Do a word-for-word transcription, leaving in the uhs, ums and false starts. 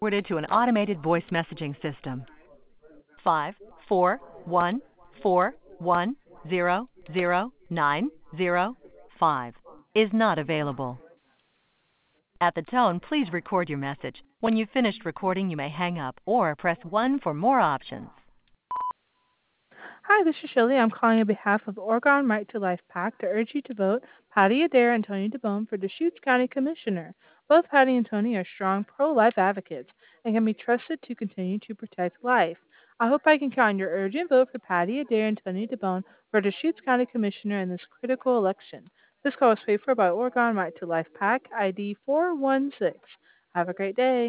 Forwarded to an automated voice messaging system. Five four one four one zero zero nine zero five is not available. At the tone, please record your message. When you've finished recording, you may hang up or press one for more options. Hi, this is Shirley. I'm calling on behalf of Oregon Right to Life PAC to urge you to vote Patty Adair and Tony DeBone for Deschutes County Commissioner. Both Patty and Tony are strong pro-life advocates and can be trusted to continue to protect life. I hope I can count on your urgent vote for Patty Adair and Tony DeBone for Deschutes County Commissioner in this critical election. This call was paid for by Oregon Right to Life PAC I D four one six. Have a great day.